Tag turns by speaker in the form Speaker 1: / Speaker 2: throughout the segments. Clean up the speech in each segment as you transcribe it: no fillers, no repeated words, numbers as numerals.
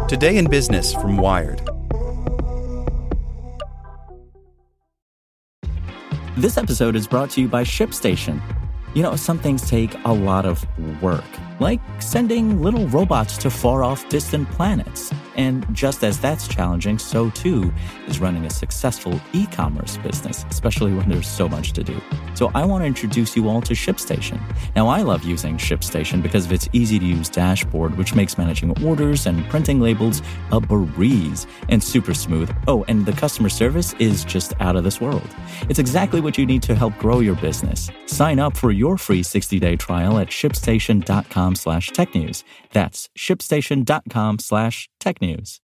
Speaker 1: Today in Business from Wired.
Speaker 2: This episode is brought to you by ShipStation. You know, some things take a lot of work, like sending little robots to far-off distant planets. And just as that's challenging, so too is running a successful e-commerce business, especially when there's so much to do. So I want to introduce you all to ShipStation. Now, I love using ShipStation because of its easy-to-use dashboard, which makes managing orders and printing labels a breeze and super smooth. Oh, and the customer service is just out of this world. It's exactly what you need to help grow your business. Sign up for your free 60-day trial at shipstation.com/technews. That's shipstation.com/technews.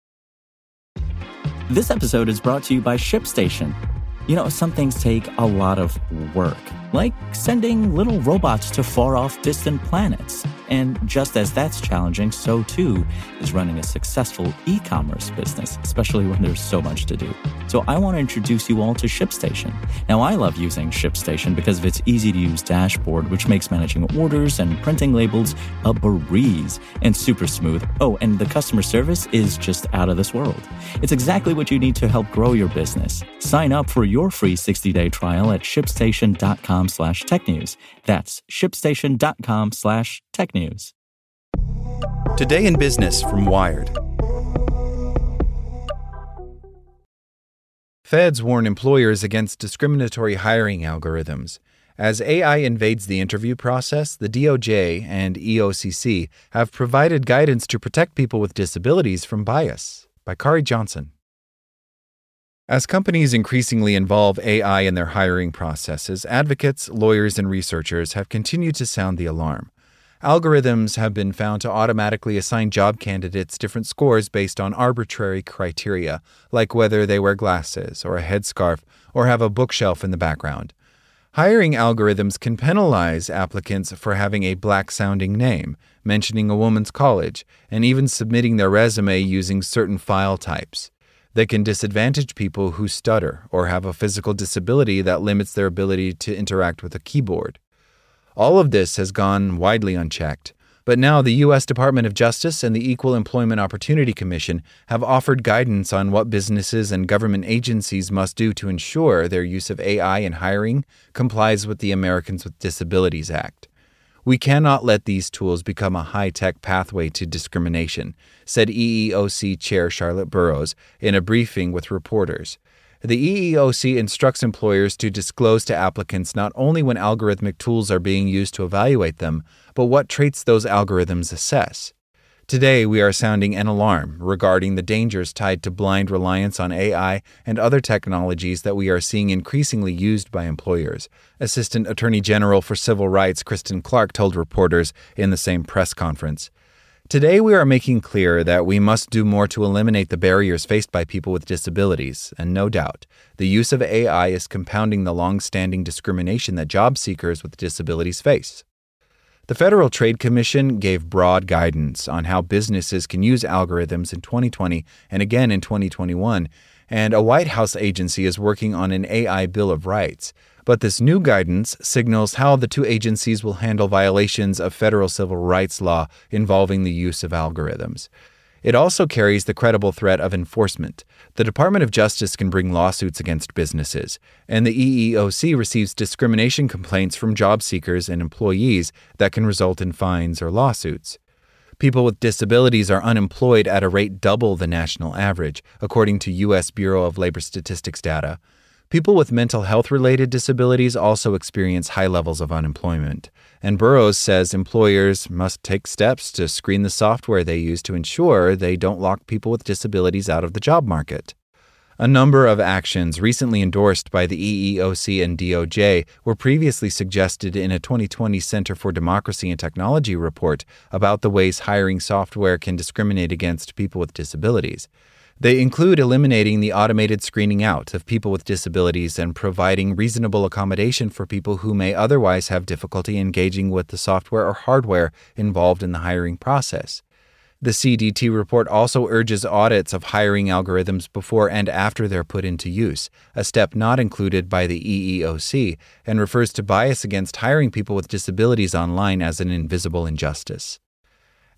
Speaker 2: This episode is brought to you by ShipStation. You know, some things take a lot of work, like sending little robots to far-off distant planets. And just as that's challenging, so too is running a successful e-commerce business, especially when there's so much to do. So I want to introduce you all to ShipStation. Now, I love using ShipStation because of its easy-to-use dashboard, which makes managing orders and printing labels a breeze and super smooth. Oh, and the customer service is just out of this world. It's exactly what you need to help grow your business. Sign up for your free 60-day trial at shipstation.com/technews. That's shipstation.com/technews.
Speaker 1: Today in Business from Wired.
Speaker 3: Feds warn employers against discriminatory hiring algorithms. As AI invades the interview process, the DOJ and EOCC have provided guidance to protect people with disabilities from bias. By Kari Johnson. As companies increasingly involve AI in their hiring processes, advocates, lawyers, and researchers have continued to sound the alarm. Algorithms have been found to automatically assign job candidates different scores based on arbitrary criteria, like whether they wear glasses or a headscarf or have a bookshelf in the background. Hiring algorithms can penalize applicants for having a black-sounding name, mentioning a woman's college, and even submitting their resume using certain file types. They can disadvantage people who stutter or have a physical disability that limits their ability to interact with a keyboard. All of this has gone widely unchecked, but now the U.S. Department of Justice and the Equal Employment Opportunity Commission have offered guidance on what businesses and government agencies must do to ensure their use of AI in hiring complies with the Americans with Disabilities Act. We cannot let these tools become a high-tech pathway to discrimination, said EEOC Chair Charlotte Burrows in a briefing with reporters. The EEOC instructs employers to disclose to applicants not only when algorithmic tools are being used to evaluate them, but what traits those algorithms assess. Today, we are sounding an alarm regarding the dangers tied to blind reliance on AI and other technologies that we are seeing increasingly used by employers, Assistant Attorney General for Civil Rights Kristen Clark told reporters in the same press conference. Today, we are making clear that we must do more to eliminate the barriers faced by people with disabilities, and no doubt, the use of AI is compounding the long-standing discrimination that job seekers with disabilities face. The Federal Trade Commission gave broad guidance on how businesses can use algorithms in 2020 and again in 2021, and a White House agency is working on an AI Bill of Rights. But this new guidance signals how the two agencies will handle violations of federal civil rights law involving the use of algorithms. It also carries the credible threat of enforcement. The Department of Justice can bring lawsuits against businesses, and the EEOC receives discrimination complaints from job seekers and employees that can result in fines or lawsuits. People with disabilities are unemployed at a rate double the national average, according to U.S. Bureau of Labor Statistics data. People with mental health-related disabilities also experience high levels of unemployment, and Burrows says employers must take steps to screen the software they use to ensure they don't lock people with disabilities out of the job market. A number of actions recently endorsed by the EEOC and DOJ were previously suggested in a 2020 Center for Democracy and Technology report about the ways hiring software can discriminate against people with disabilities. They include eliminating the automated screening out of people with disabilities and providing reasonable accommodation for people who may otherwise have difficulty engaging with the software or hardware involved in the hiring process. The CDT report also urges audits of hiring algorithms before and after they're put into use, a step not included by the EEOC, and refers to bias against hiring people with disabilities online as an invisible injustice.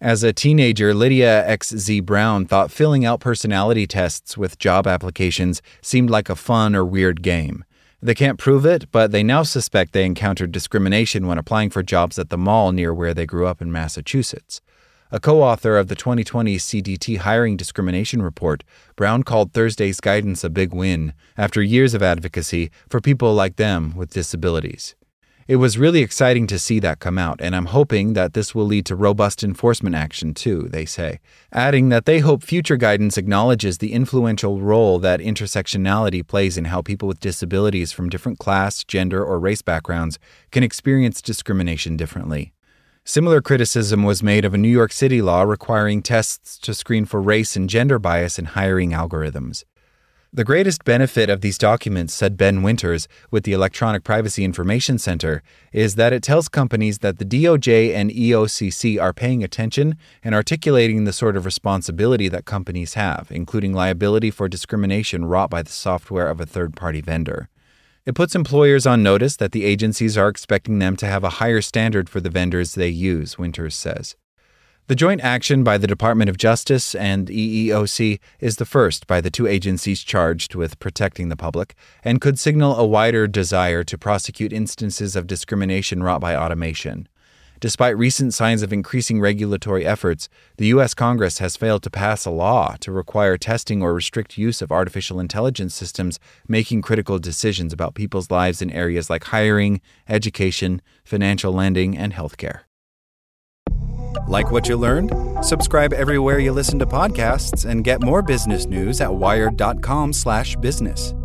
Speaker 3: As a teenager, Lydia XZ Brown thought filling out personality tests with job applications seemed like a fun or weird game. They can't prove it, but they now suspect they encountered discrimination when applying for jobs at the mall near where they grew up in Massachusetts. A co-author of the 2020 CDT Hiring Discrimination Report, Brown called Thursday's guidance a big win after years of advocacy for people like them with disabilities. It was really exciting to see that come out, and I'm hoping that this will lead to robust enforcement action too, they say, adding that they hope future guidance acknowledges the influential role that intersectionality plays in how people with disabilities from different class, gender, or race backgrounds can experience discrimination differently. Similar criticism was made of a New York City law requiring tests to screen for race and gender bias in hiring algorithms. The greatest benefit of these documents, said Ben Winters with the Electronic Privacy Information Center, is that it tells companies that the DOJ and EOCC are paying attention and articulating the sort of responsibility that companies have, including liability for discrimination wrought by the software of a third-party vendor. It puts employers on notice that the agencies are expecting them to have a higher standard for the vendors they use, Winters says. The joint action by the Department of Justice and EEOC is the first by the two agencies charged with protecting the public and could signal a wider desire to prosecute instances of discrimination wrought by automation. Despite recent signs of increasing regulatory efforts, the U.S. Congress has failed to pass a law to require testing or restrict use of artificial intelligence systems making critical decisions about people's lives in areas like hiring, education, financial lending, and healthcare.
Speaker 1: Like what you learned? Subscribe everywhere you listen to podcasts and get more business news at wired.com/business.